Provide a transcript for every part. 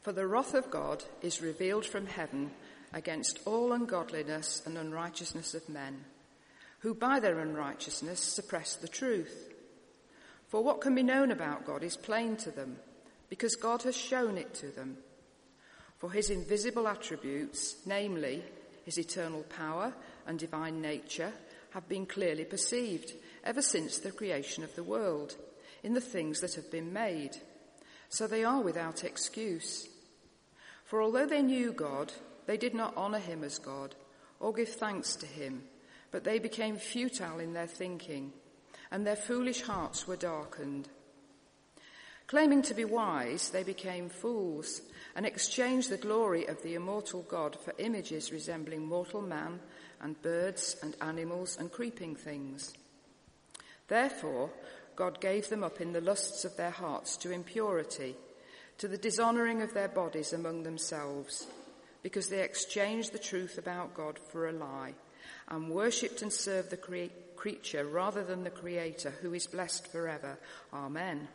For the wrath of God is revealed from heaven against all ungodliness and unrighteousness of men, who by their unrighteousness suppress the truth. For what can be known about God is plain to them, because God has shown it to them. For his invisible attributes, namely his eternal power and divine nature, have been clearly perceived ever since the creation of the world, in the things that have been made. So they are without excuse. For although they knew God, they did not honour him as God or give thanks to him, but they became futile in their thinking, and their foolish hearts were darkened. Claiming to be wise, they became fools and exchanged the glory of the immortal God for images resembling mortal man and birds and animals and creeping things. Therefore, God gave them up in the lusts of their hearts to impurity, to the dishonouring of their bodies among themselves, because they exchanged the truth about God for a lie, and worshipped and served the creature rather than the Creator, who is blessed forever. Amen.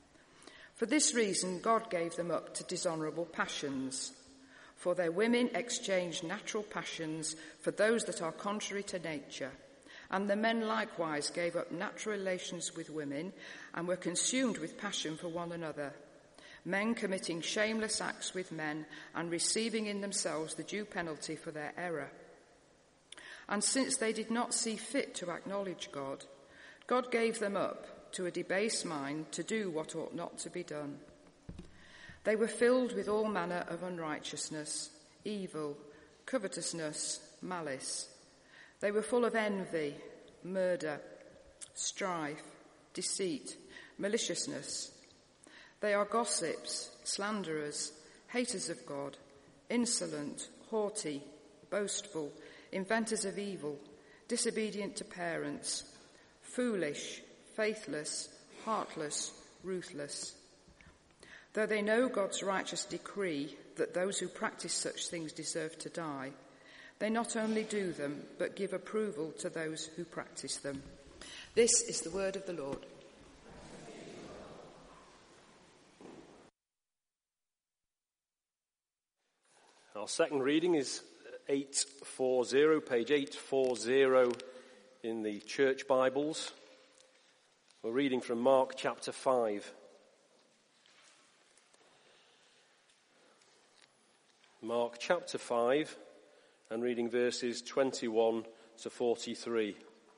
For this reason God gave them up to dishonourable passions. For their women exchanged natural passions for those that are contrary to nature, and the men likewise gave up natural relations with women and were consumed with passion for one another, men committing shameless acts with men and receiving in themselves the due penalty for their error. And since they did not see fit to acknowledge God, God gave them up to a debased mind to do what ought not to be done. They were filled with all manner of unrighteousness, evil, covetousness, malice. They were full of envy, murder, strife, deceit, maliciousness. They are gossips, slanderers, haters of God, insolent, haughty, boastful, inventors of evil, disobedient to parents, foolish, faithless, heartless, ruthless. Though they know God's righteous decree that those who practice such things deserve to die, they not only do them, but give approval to those who practice them. This is the word of the Lord. Our second reading is 840, page 840 in the church Bibles. We're reading from Mark chapter 5. Mark chapter 5, and reading verses 21 to 43.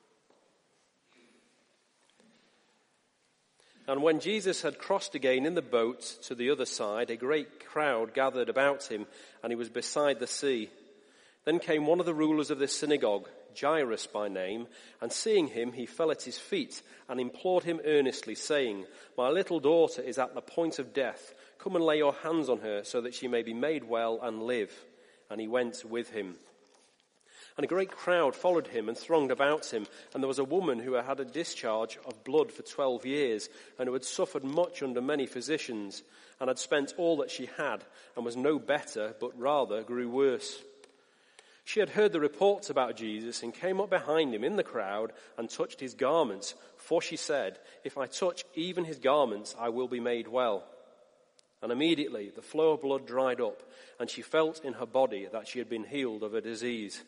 And when Jesus had crossed again in the boat to the other side, a great crowd gathered about him, and he was beside the sea. Then came one of the rulers of the synagogue, Jairus by name, and seeing him, he fell at his feet and implored him earnestly, saying, "My little daughter is at the point of death. Come and lay your hands on her, so that she may be made well and live." And he went with him. And a great crowd followed him and thronged about him. And there was a woman who had had a discharge of blood for 12 years, and who had suffered much under many physicians, and had spent all that she had, and was no better, but rather grew worse. She had heard the reports about Jesus, and came up behind him in the crowd, and touched his garments. For she said, "If I touch even his garments, I will be made well." And immediately the flow of blood dried up, and she felt in her body that she had been healed of a disease.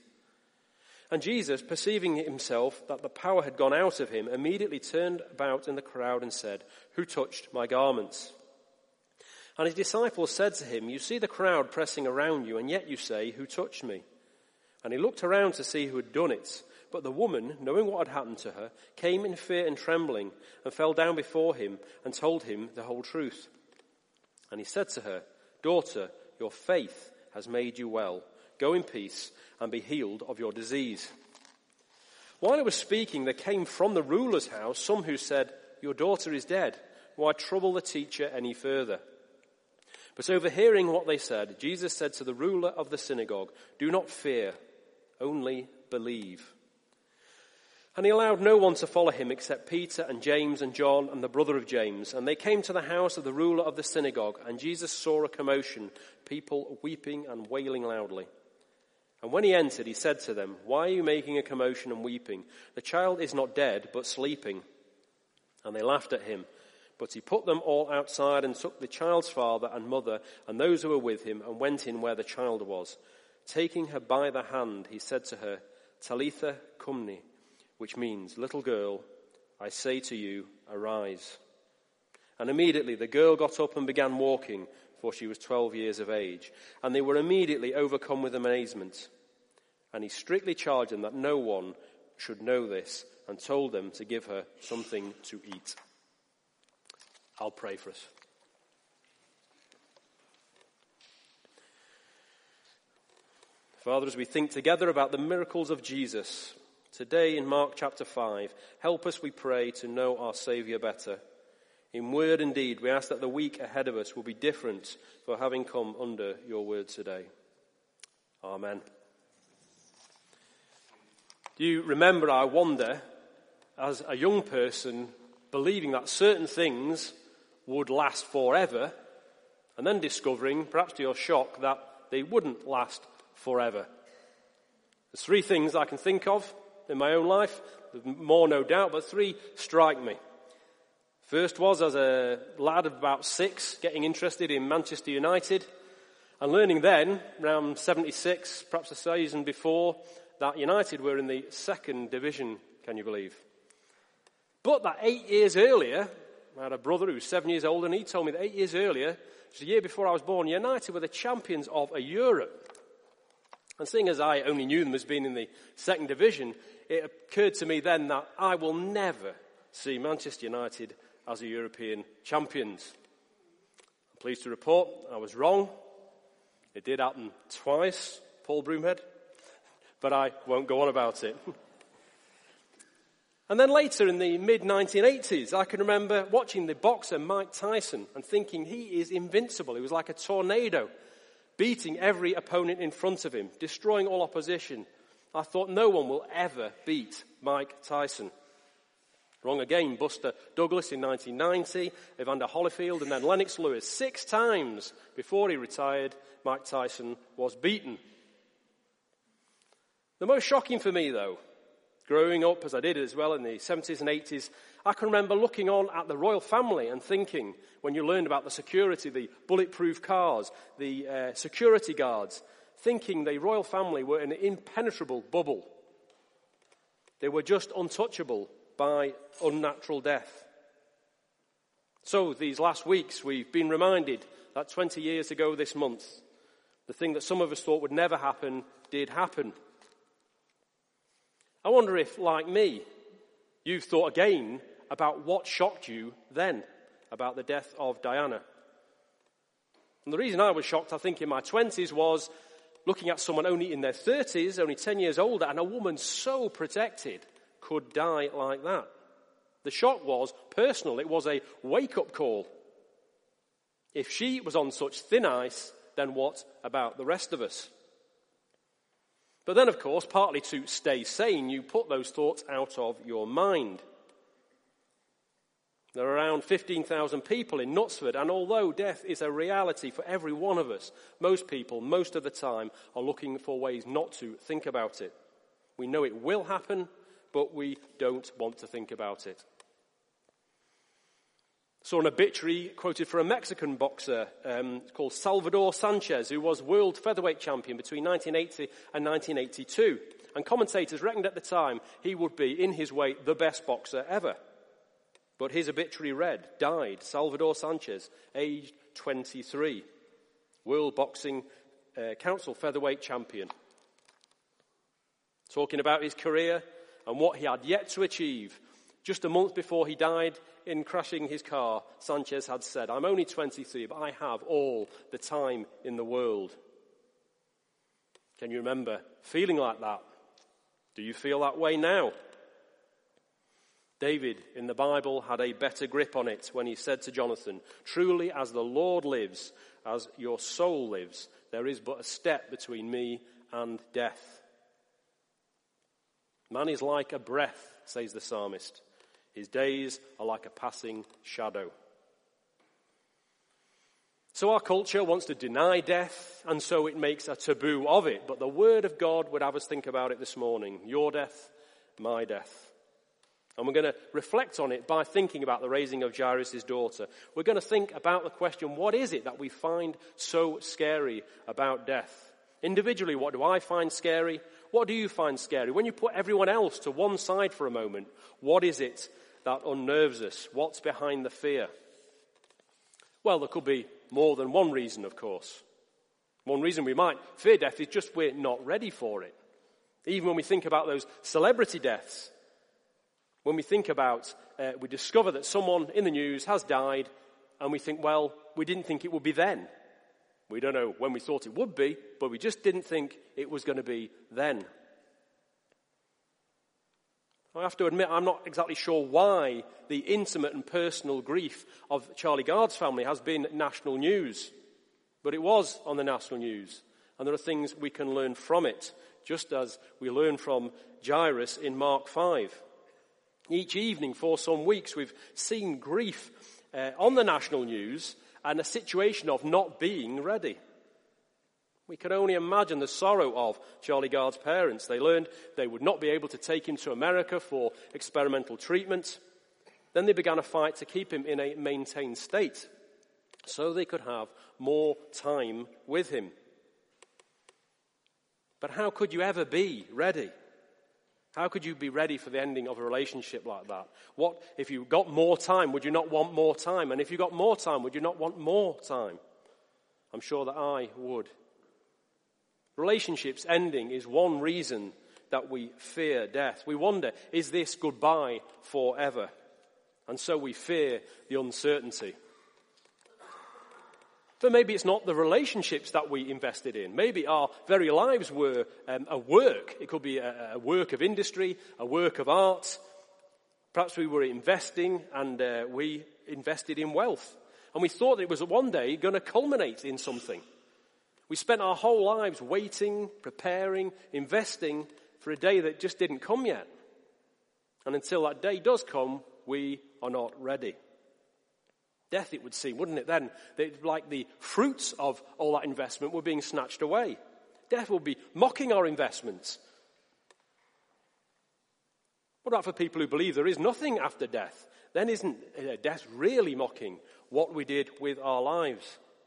And Jesus, perceiving himself that the power had gone out of him, immediately turned about in the crowd and said, "Who touched my garments?" And his disciples said to him, "You see the crowd pressing around you, and yet you say, 'Who touched me?'" And he looked around to see who had done it. But the woman, knowing what had happened to her, came in fear and trembling, and fell down before him, and told him the whole truth. And he said to her, "Daughter, your faith has made you well. Go in peace and be healed of your disease." While he was speaking, there came from the ruler's house some who said, "Your daughter is dead. Why trouble the teacher any further?" But overhearing what they said, Jesus said to the ruler of the synagogue, "Do not fear, only believe." And he allowed no one to follow him except Peter and James and John and the brother of James. And they came to the house of the ruler of the synagogue, and Jesus saw a commotion, people weeping and wailing loudly. And when he entered, he said to them, "Why are you making a commotion and weeping? The child is not dead, but sleeping." And they laughed at him. But he put them all outside and took the child's father and mother and those who were with him and went in where the child was. Taking her by the hand, he said to her, Talitha cumni, which means, little girl, I say to you, arise. And immediately the girl got up and began walking, for she was 12 years of age. And they were immediately overcome with amazement. And he strictly charged them that no one should know this, and told them to give her something to eat. I'll pray for us. Father, as we think together about the miracles of Jesus, today in Mark chapter 5, help us, we pray, to know our Saviour better. In word and deed, we ask that the week ahead of us will be different for having come under your word today. Amen. Do you remember, I wonder, as a young person, believing that certain things would last forever, and then discovering, perhaps to your shock, that they wouldn't last forever? There's three things I can think of in my own life. There's more, no doubt, but three strike me. First was as a lad of about 6, getting interested in Manchester United, and learning then, around 76, perhaps a season before, that United were in the 2nd division, can you believe? But that 8 years earlier, I had a brother who was 7 years old, and he told me that 8 years earlier, just a year before I was born, United were the champions of a Europe. And seeing as I only knew them as being in the 2nd division, it occurred to me then that I will never see Manchester United as a European champions. I'm pleased to report I was wrong. It did happen twice, Paul Broomhead, but I won't go on about it. And then later in the mid-1980s, I can remember watching the boxer Mike Tyson and thinking he is invincible. He was like a tornado, beating every opponent in front of him, destroying all opposition. I thought no one will ever beat Mike Tyson. Wrong again. Buster Douglas in 1990, Evander Holyfield, and then Lennox Lewis. 6 times before he retired, Mike Tyson was beaten. The most shocking for me, though, growing up as I did as well in the 70s and 80s, I can remember looking on at the royal family and thinking, when you learned about the security, the bulletproof cars, the security guards, thinking the royal family were an impenetrable bubble. They were just untouchable by unnatural death. So these last weeks we've been reminded that 20 years ago this month, the thing that some of us thought would never happen did happen. I wonder if, like me, you've thought again about what shocked you then about the death of Diana. And the reason I was shocked, I think, in my 20s was looking at someone only in their 30s, only 10 years older, and a woman so protected could die like that. The shock was personal. It was a wake-up call. If she was on such thin ice, then what about the rest of us? But then, of course, partly to stay sane, you put those thoughts out of your mind. There are around 15,000 people in Knutsford, and although death is a reality for every one of us, most people, most of the time, are looking for ways not to think about it. We know it will happen, but we don't want to think about it. Saw an obituary quoted for a Mexican boxer called Salvador Sanchez, who was world featherweight champion between 1980 and 1982. And commentators reckoned at the time he would be, in his way, the best boxer ever. But his obituary read, died Salvador Sanchez, aged 23, World Boxing Council featherweight champion. Talking about his career and what he had yet to achieve. Just a month before he died in crashing his car, Sanchez had said, I'm only 23, but I have all the time in the world. Can you remember feeling like that? Do you feel that way now? David in the Bible had a better grip on it when he said to Jonathan, truly as the Lord lives, as your soul lives, there is but a step between me and death. Man is like a breath, says the psalmist. His days are like a passing shadow. So our culture wants to deny death, and so it makes a taboo of it. But the Word of God would have us think about it this morning. Your death, my death. And we're going to reflect on it by thinking about the raising of Jairus' daughter. We're going to think about the question, what is it that we find so scary about death? Individually, what do I find scary? What do you find scary? When you put everyone else to one side for a moment, what is it that unnerves us? What's behind the fear? Well, there could be more than one reason, of course. One reason we might fear death is just we're not ready for it. Even when we think about those celebrity deaths, when we think about, we discover that someone in the news has died, and we think, well, we didn't think it would be then. We don't know when we thought it would be, but we just didn't think it was going to be then. I have to admit, I'm not exactly sure why the intimate and personal grief of Charlie Gard's family has been national news. But it was on the national news, and there are things we can learn from it, just as we learn from Jairus in Mark 5. Each evening for some weeks we've seen grief on the national news and a situation of not being ready. We can only imagine the sorrow of Charlie Gard's parents. They learned they would not be able to take him to America for experimental treatment. Then they began a fight to keep him in a maintained state so they could have more time with him. But how could you ever be ready? How could you be ready for the ending of a relationship like that? What if you got more time, would you not want more time? And if you got more time, would you not want more time? I'm sure that I would. Relationships ending is one reason that we fear death. We wonder, is this goodbye forever? And so we fear the uncertainty. But maybe it's not the relationships that we invested in. Maybe our very lives were a work. It could be a work of industry, a work of art. Perhaps we were investing and we invested in wealth. And we thought it was one day going to culminate in something. We spent our whole lives waiting, preparing, investing for a day that just didn't come yet. And until that day does come, we are not ready. Death, it would seem, wouldn't it then? That like the fruits of all that investment were being snatched away. Death will be mocking our investments. What about for people who believe there is nothing after death? Then isn't death really mocking what we did with our lives?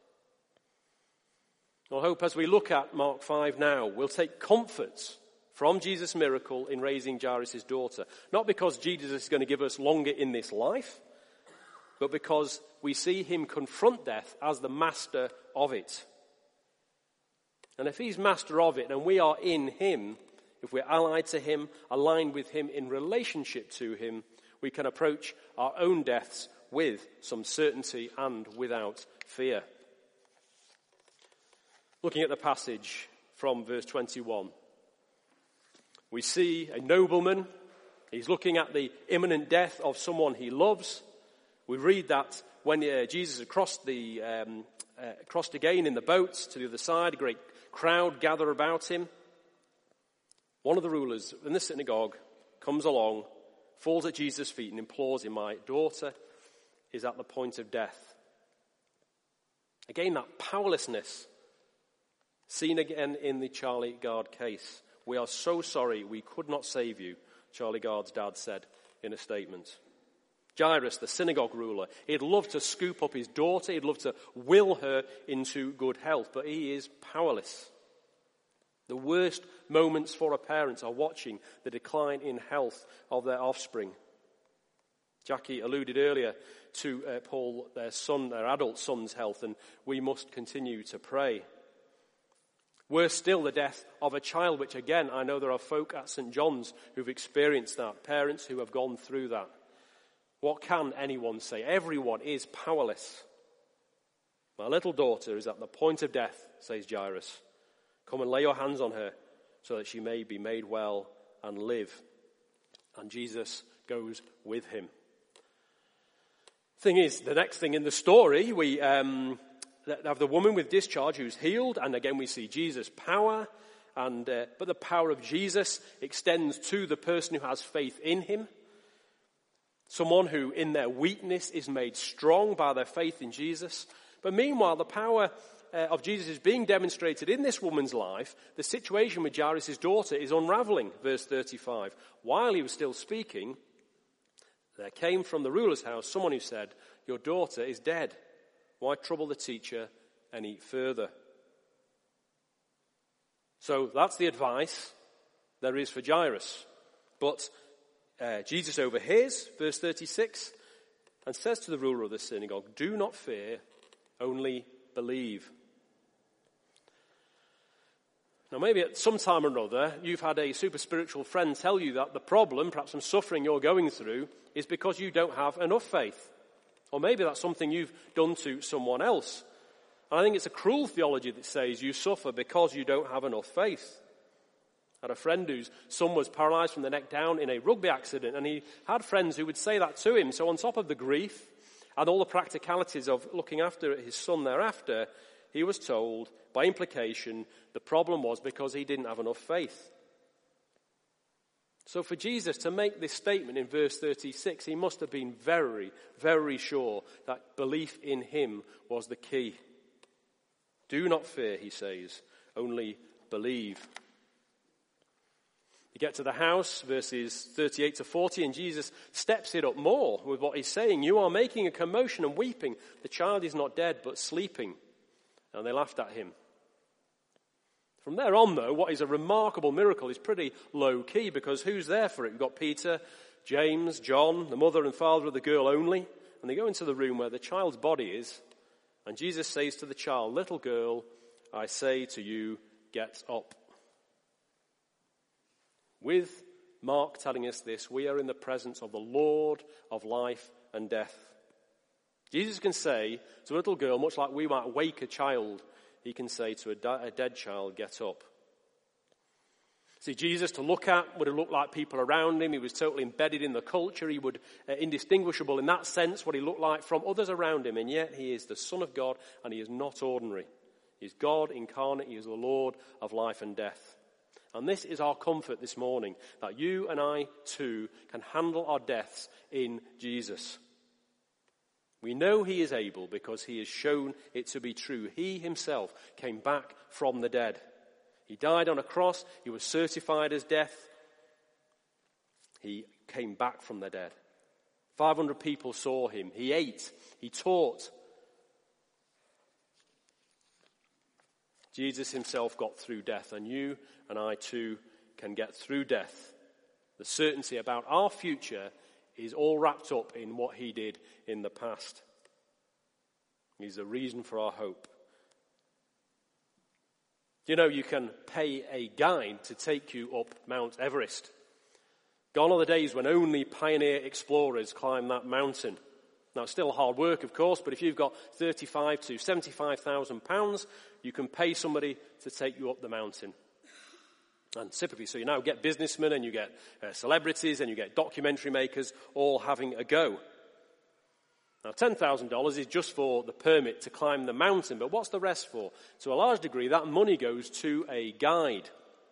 I hope as we look at Mark 5 now, we'll take comfort from Jesus' miracle in raising Jairus' daughter. Not because Jesus is going to give us longer in this life, but because we see him confront death as the master of it. And if he's master of it and we are in him, if we're allied to him, aligned with him in relationship to him, we can approach our own deaths with some certainty and without fear. Looking at the passage from verse 21, we see a nobleman. He's looking at the imminent death of someone he loves. We read that when Jesus had crossed again in the boat to the other side, a great crowd gathered about him. One of the rulers in the synagogue comes along, falls at Jesus' feet and implores him, "My daughter is at the point of death." Again, that powerlessness seen again in the Charlie Gard case. "We are so sorry we could not save you," Charlie Gard's dad said in a statement. Jairus, the synagogue ruler, he'd love to scoop up his daughter, he'd love to will her into good health, but he is powerless. The worst moments for a parent are watching the decline in health of their offspring. Jackie alluded earlier to Paul, their adult son's health, and we must continue to pray. Worse still, the death of a child, which again, I know there are folk at St. John's who've experienced that, parents who have gone through that. What can anyone say? Everyone is powerless. "My little daughter is at the point of death," says Jairus. "Come and lay your hands on her so that she may be made well and live." And Jesus goes with him. Thing is, the next thing in the story, we have the woman with discharge who's healed, and again we see Jesus' power, but the power of Jesus extends to the person who has faith in him. Someone who in their weakness is made strong by their faith in Jesus. But meanwhile, the power of Jesus is being demonstrated in this woman's life. The situation with Jairus' daughter is unraveling, verse 35. While he was still speaking, There came from the ruler's house someone who said, "Your daughter is dead. Why trouble the teacher any further?" So that's the advice there is for Jairus. But Jesus overhears, verse 36, and says to the ruler of the synagogue, "Do not fear, only believe." Now maybe at some time or another you've had a super spiritual friend tell you that the problem, perhaps some suffering you're going through, is because you don't have enough faith. Or maybe that's something you've done to someone else. And I think it's a cruel theology that says you suffer because you don't have enough faith. I had a friend whose son was paralysed from the neck down in a rugby accident, and he had friends who would say that to him. So on top of the grief and all the practicalities of looking after his son thereafter, he was told, by implication, the problem was because he didn't have enough faith. So for Jesus to make this statement in verse 36, he must have been very, very sure that belief in him was the key. Do not fear, he says, only believe. You get to the house, verses 38 to 40, and Jesus steps it up more with what he's saying. You are making a commotion and weeping. The child is not dead, but sleeping. And they laughed at him. From there on, though, what is a remarkable miracle is pretty low-key, because who's there for it? You've got Peter, James, John, the mother and father of the girl only, and they go into the room where the child's body is, and Jesus says to the child, "Little girl, I say to you, get up." With Mark telling us this, we are in the presence of the Lord of life and death. Jesus can say to a little girl, much like we might wake a child, he can say to a dead child, "Get up." See, Jesus, to look at, would have looked like people around him. He was totally embedded in the culture. He would, indistinguishable in that sense, what he looked like from others around him. And yet he is the Son of God, and he is not ordinary. He is God incarnate. He is the Lord of life and death. And this is our comfort this morning, that you and I too can handle our deaths in Jesus. We know he is able because he has shown it to be true. He himself came back from the dead. He died on a cross. He was certified as death. He came back from the dead. 500 people saw him. He ate. He taught. Jesus himself got through death, and you and I too can get through death. The certainty about our future is all wrapped up in what he did in the past. He's the reason for our hope. You know, you can pay a guide to take you up Mount Everest. Gone are the days when only pioneer explorers climb that mountain. Now, it's still hard work, of course, but if you've got £35,000 to £75,000, you can pay somebody to take you up the mountain. And typically, so you now get businessmen and you get celebrities and you get documentary makers all having a go. Now, $10,000 is just for the permit to climb the mountain, but what's the rest for? To a large degree, that money goes to a guide.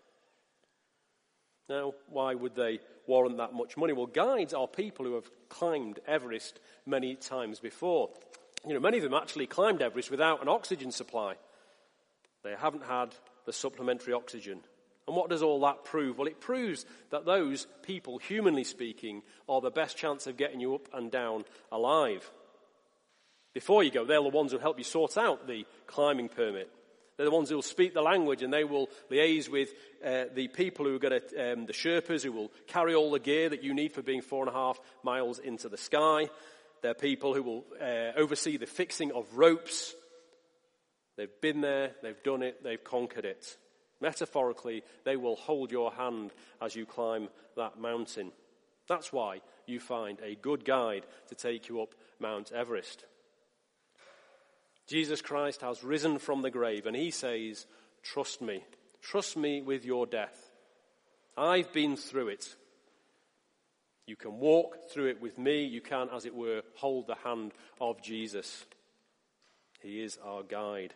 Now, why would they warrant that much money? Well, guides are people who have climbed Everest many times before. You know, many of them actually climbed Everest without an oxygen supply. They haven't had the supplementary oxygen. And what does all that prove? Well, it proves that those people, humanly speaking, are the best chance of getting you up and down alive. Before you go, they're the ones who help you sort out the climbing permit. They're the ones who will speak the language, and they will liaise with the people who are going to, the Sherpas, who will carry all the gear that you need for being 4.5 miles into the sky. They're people who will oversee the fixing of ropes. They've been there, they've done it, they've conquered it. Metaphorically, they will hold your hand as you climb that mountain. That's why you find a good guide to take you up Mount Everest. Jesus Christ has risen from the grave, and he says, trust me with your death. I've been through it. You can walk through it with me. You can, as it were, hold the hand of Jesus. He is our guide.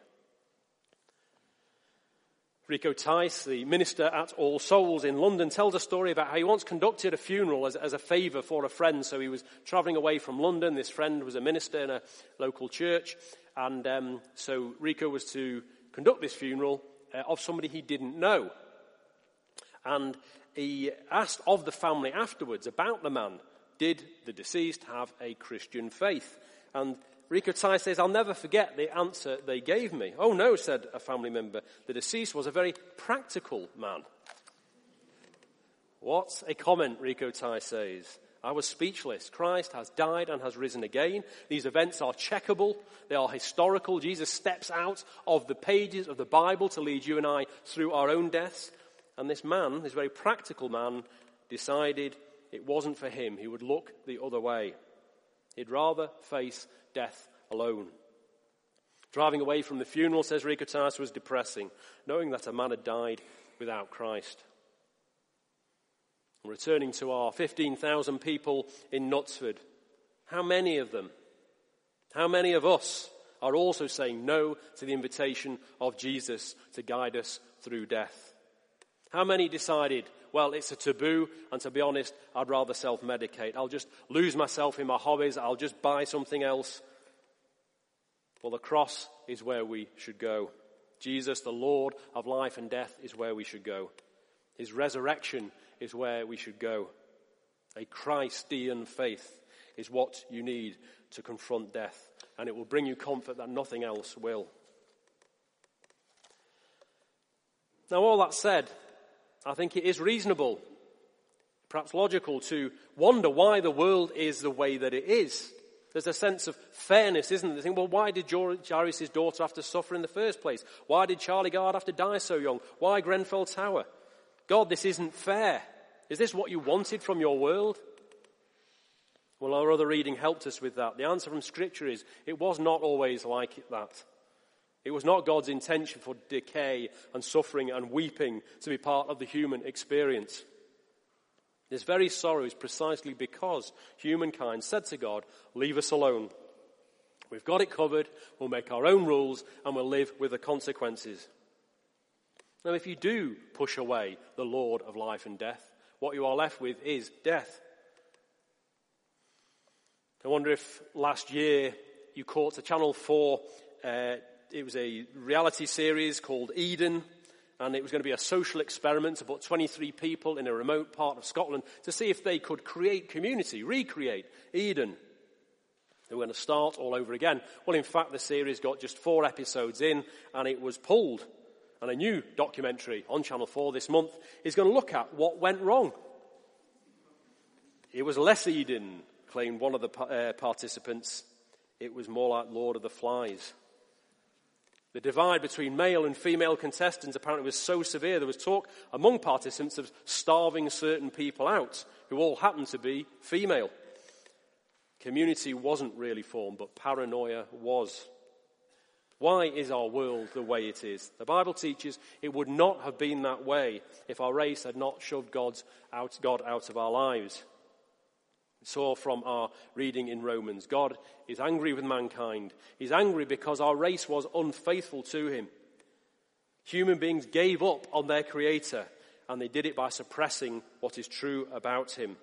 Rico Tice, the minister at All Souls in London, tells a story about how he once conducted a funeral as a favour for a friend. So he was travelling away from London. This friend was a minister in a local church. And so Rico was to conduct this funeral of somebody he didn't know. And he asked of the family afterwards about the man did the deceased have a Christian faith? And Rico Tai says, I'll never forget the answer they gave me. Oh no, said a family member, the deceased was a very practical man. What a comment, Rico Tai says. I was speechless. Christ has died and has risen again. These events are checkable. They are historical. Jesus steps out of the pages of the Bible to lead you and I through our own deaths. And this man, this very practical man, decided it wasn't for him. He would look the other way. He'd rather face death alone. Driving away from the funeral, says Rico Tai, was depressing, knowing that a man had died without Christ. Returning to our 15,000 people in Knutsford, how many of them, how many of us are also saying no to the invitation of Jesus to guide us through death? How many decided, well, it's a taboo, and to be honest, I'd rather self-medicate. I'll just lose myself in my hobbies. I'll just buy something else. Well, the cross is where we should go. Jesus, the Lord of life and death, is where we should go. His resurrection is where we should go. A Christian faith is what you need to confront death, and it will bring you comfort that nothing else will. Now, all that said, I think it is reasonable, perhaps logical, to wonder why the world is the way that it is. There's a sense of fairness, isn't there? They think, well, why did Jairus' daughter have to suffer in the first place? Why did Charlie Gard have to die so young? Why Grenfell Tower? God, this isn't fair. Is this what you wanted from your world? Well, our other reading helped us with that. The answer from Scripture is, it was not always like that. It was not God's intention for decay and suffering and weeping to be part of the human experience. This very sorrow is precisely because humankind said to God, leave us alone. We've got it covered, we'll make our own rules, and we'll live with the consequences. Now, if you do push away the Lord of life and death, what you are left with is death. I wonder if last year you caught a Channel 4, it was a reality series called Eden, and it was going to be a social experiment to put 23 people in a remote part of Scotland to see if they could create community, recreate Eden. They were going to start all over again. Well, in fact, the series got just 4 episodes in, and it was pulled. And a new documentary on Channel 4 this month is going to look at what went wrong. It was less Eden, claimed one of the participants. It was more like Lord of the Flies. The divide between male and female contestants apparently was so severe, there was talk among participants of starving certain people out, who all happened to be female. Community wasn't really formed, but paranoia was. Why is our world the way it is? The Bible teaches it would not have been that way if our race had not shoved God out of our lives. We saw from our reading in Romans, God is angry with mankind. He's angry because our race was unfaithful to him. Human beings gave up on their Creator, and they did it by suppressing what is true about him.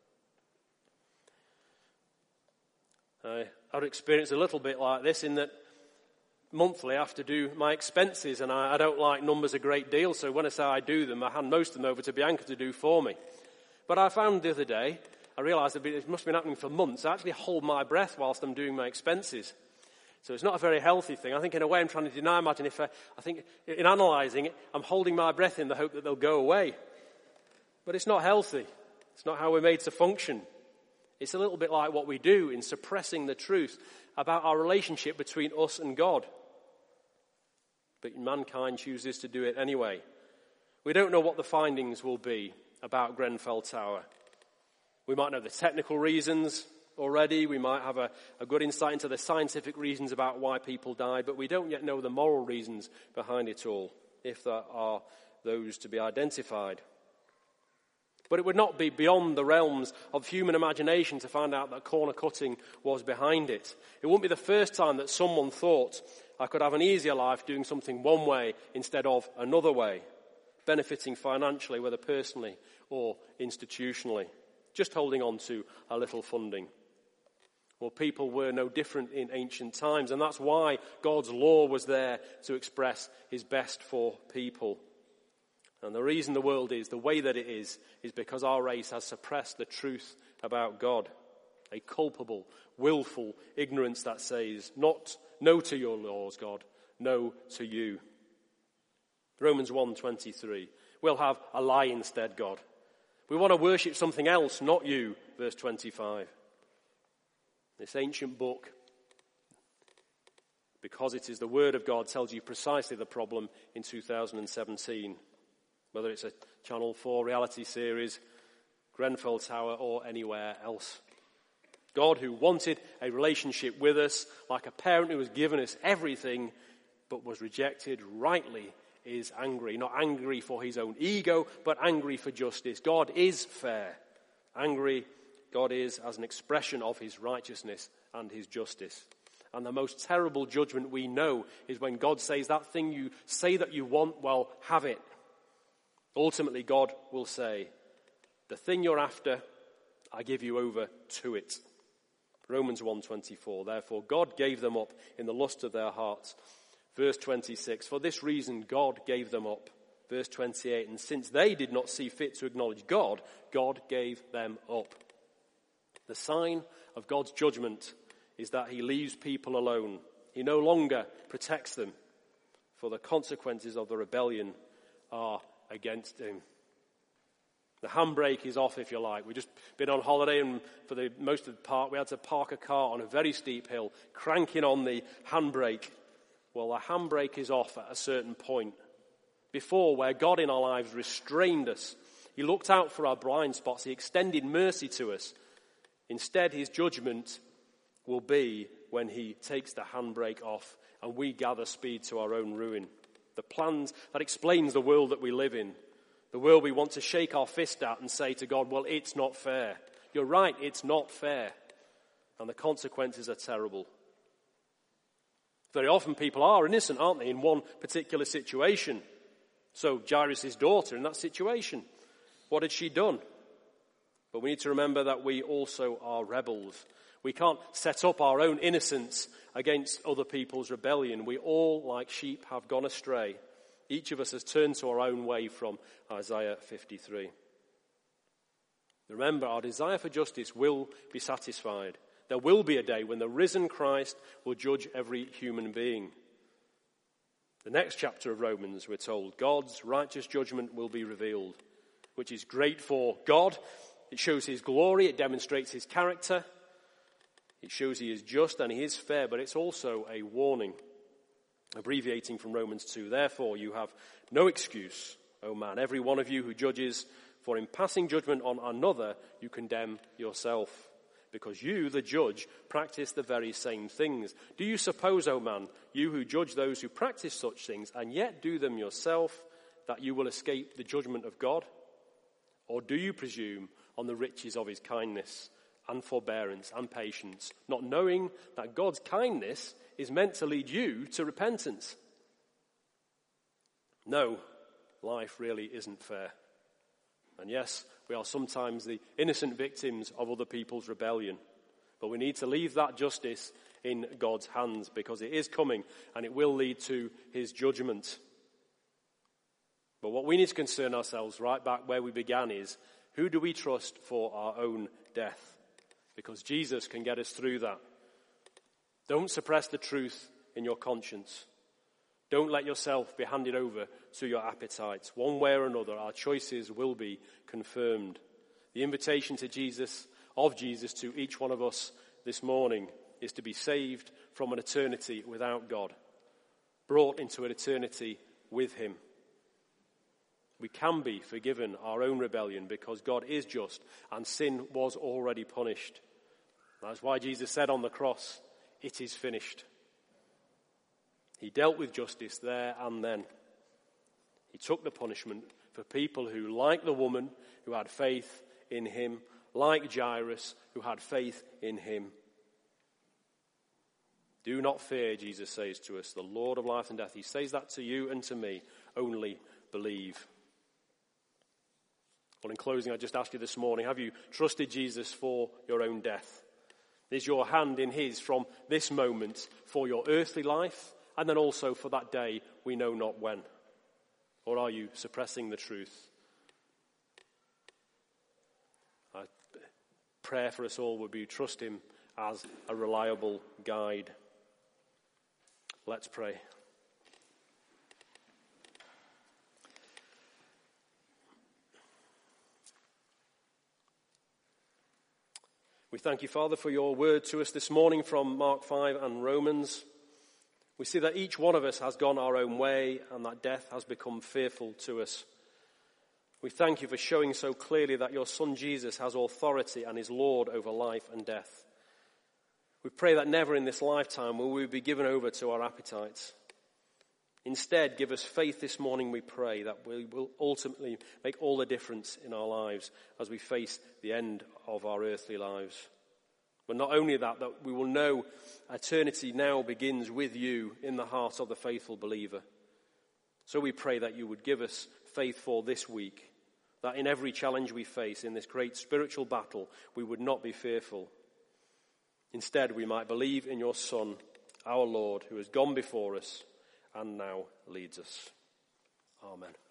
I've experienced a little bit like this in that monthly I have to do my expenses, and I don't like numbers a great deal, so when I say I do them, I hand most of them over to Bianca to do for me. But I found the other day, I realised it must have been happening for months. I actually hold my breath whilst I'm doing my expenses. So it's not a very healthy thing. I think in a way I'm trying to deny. Imagine if I think in analysing it, I'm holding my breath in the hope that they'll go away. But it's not healthy. It's not how we're made to function. It's a little bit like what we do in suppressing the truth about our relationship between us and God. But mankind chooses to do it anyway. We don't know what the findings will be about Grenfell Tower. We might know the technical reasons already. We might have a good insight into the scientific reasons about why people died, but we don't yet know the moral reasons behind it all, if there are those to be identified. But it would not be beyond the realms of human imagination to find out that corner cutting was behind it. It wouldn't be the first time that someone thought, I could have an easier life doing something one way instead of another way, benefiting financially, whether personally or institutionally, just holding on to a little funding. Well, people were no different in ancient times, and that's why God's law was there to express his best for people. And the reason the world is the way that it is because our race has suppressed the truth about God. A culpable, willful ignorance that says, not no to your laws, God, no to you. Romans 1:23. We'll have a lie instead, God. We want to worship something else, not you, verse 25. This ancient book, because it is the Word of God, tells you precisely the problem in 2017. Whether it's a Channel 4 reality series, Grenfell Tower, or anywhere else. God, who wanted a relationship with us, like a parent who has given us everything, but was rejected rightly, is angry. Not angry for his own ego, but angry for justice. God is fair. Angry, God is as an expression of his righteousness and his justice. And the most terrible judgment we know is when God says, that thing you say that you want, well, have it. Ultimately, God will say, the thing you're after, I give you over to it. Romans 1:24. Therefore, God gave them up in the lust of their hearts. Verse 26. For this reason, God gave them up. Verse 28. And since they did not see fit to acknowledge God, God gave them up. The sign of God's judgment is that he leaves people alone. He no longer protects them, for the consequences of the rebellion are against him. The handbrake is off, if you like. We've just been on holiday, and for the most of the park, we had to park a car on a very steep hill, cranking on the handbrake. Well, the handbrake is off at a certain point. Before, where God in our lives restrained us, he looked out for our blind spots, he extended mercy to us. Instead, his judgment will be when he takes the handbrake off and we gather speed to our own ruin. The plans that explains the world that we live in, the world we want to shake our fist at and say to God, well, it's not fair. You're right, it's not fair. And the consequences are terrible. Very often people are innocent, aren't they, in one particular situation. So Jairus' daughter in that situation, what had she done? But we need to remember that we also are rebels. We can't set up our own innocence against other people's rebellion. We all, like sheep, have gone astray. Each of us has turned to our own way from Isaiah 53. Remember, our desire for justice will be satisfied. There will be a day when the risen Christ will judge every human being. The next chapter of Romans, we're told, God's righteous judgment will be revealed, which is great for God. It shows his glory, it demonstrates his character. It shows he is just and he is fair, but it's also a warning. Abbreviating from Romans 2, therefore you have no excuse, O man, every one of you who judges, for in passing judgment on another you condemn yourself, because you, the judge, practice the very same things. Do you suppose, O man, you who judge those who practice such things, and yet do them yourself, that you will escape the judgment of God? Or do you presume on the riches of his kindness and forbearance and patience, not knowing that God's kindness is meant to lead you to repentance? No, life really isn't fair. And yes, we are sometimes the innocent victims of other people's rebellion. But we need to leave that justice in God's hands, because it is coming and it will lead to his judgment. But what we need to concern ourselves right back where we began is, who do we trust for our own death? Because Jesus can get us through that. Don't suppress the truth in your conscience. Don't let yourself be handed over to your appetites. One way or another, our choices will be confirmed. The invitation to Jesus, of Jesus to each one of us this morning, is to be saved from an eternity without God, brought into an eternity with him. We can be forgiven our own rebellion because God is just and sin was already punished. That's why Jesus said on the cross, it is finished. He dealt with justice there and then. He took the punishment for people who, like the woman who had faith in him, like Jairus who had faith in him. Do not fear, Jesus says to us, the Lord of life and death. He says that to you and to me. Only believe. Well, in closing, I just ask you this morning, have you trusted Jesus for your own death? Is your hand in his from this moment for your earthly life, and then also for that day we know not when? Or are you suppressing the truth? I prayer for us all would be trust him as a reliable guide. Let's pray. We thank you, Father, for your word to us this morning from Mark 5 and Romans. We see that each one of us has gone our own way and that death has become fearful to us. We thank you for showing so clearly that your Son Jesus has authority and is Lord over life and death. We pray that never in this lifetime will we be given over to our appetites. Instead, give us faith this morning, we pray, that we will ultimately make all the difference in our lives as we face the end of our earthly lives. But not only that we will know eternity now begins with you in the heart of the faithful believer. So we pray that you would give us faith for this week, that in every challenge we face in this great spiritual battle, we would not be fearful. Instead, we might believe in your Son, our Lord, who has gone before us and now leads us. Amen.